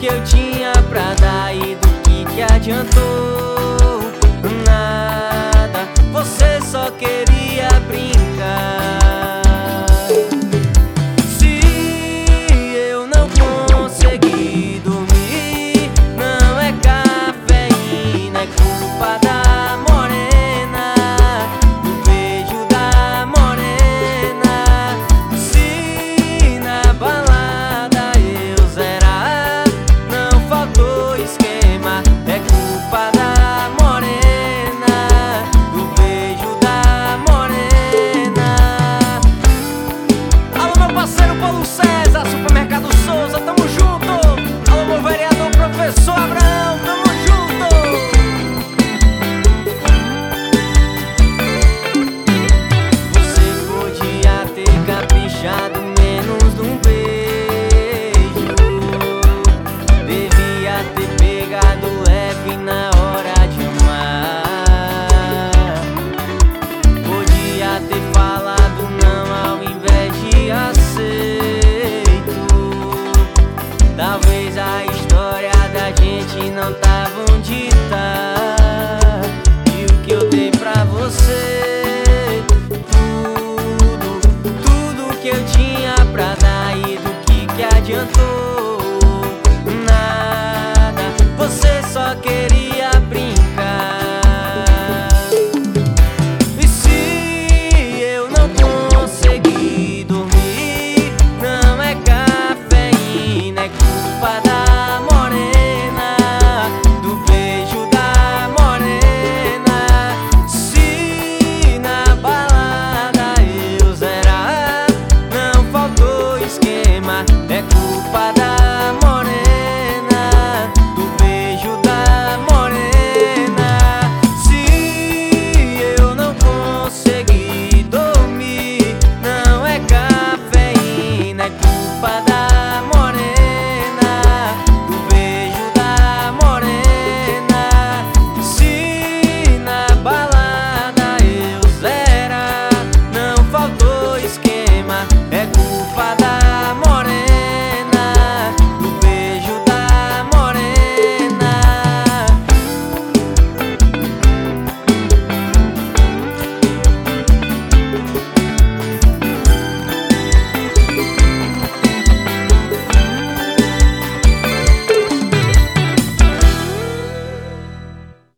que eu tinha pra dar e do que adiantou? Nada, você só queria brincar. Se eu não conseguir dormir, não é cafeína, é culpa da morena, do beijo da morena. Se na balada eu zerar, não faltou esquema, é culpa da morena, do beijo da morena. Alô, meu parceiro Paulo César, Supermercado Souza, tamo junto. Alô, meu vereador Professor Abraão, tamo junto. Você podia ter caprichado menos num beijo, devia ter pegado leve na hora de amar. Podia ter falado não ao invés de aceito. Talvez a história da gente não tava onde tá. E o que eu dei pra você, tudo que eu tinha pra dar e do que adiantou?